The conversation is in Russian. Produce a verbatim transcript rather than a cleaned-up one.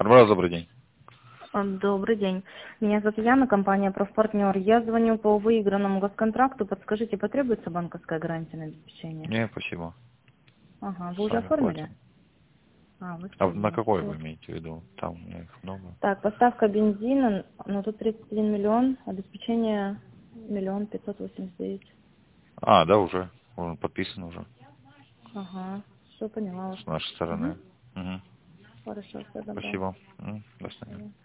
Арбалаз, добрый день. А, Добрый день. Меня зовут Яна, компания «Профпартнер». Я звоню по выигранному госконтракту. Подскажите, потребуется банковская гарантия на обеспечение? Не, спасибо. Ага, вы уже Сами оформили? платим. А, вы А на оформили. какой вы Всё. имеете в виду? Там у меня их много. Так, поставка бензина, ну тут тридцать один миллион, обеспечение миллион пятьсот восемьдесят девять. А, да, уже. Он подписан уже. Ага, все поняла вас. С нашей Угу. стороны. Угу. Хорошо, все добро. Спасибо. М, До свидания.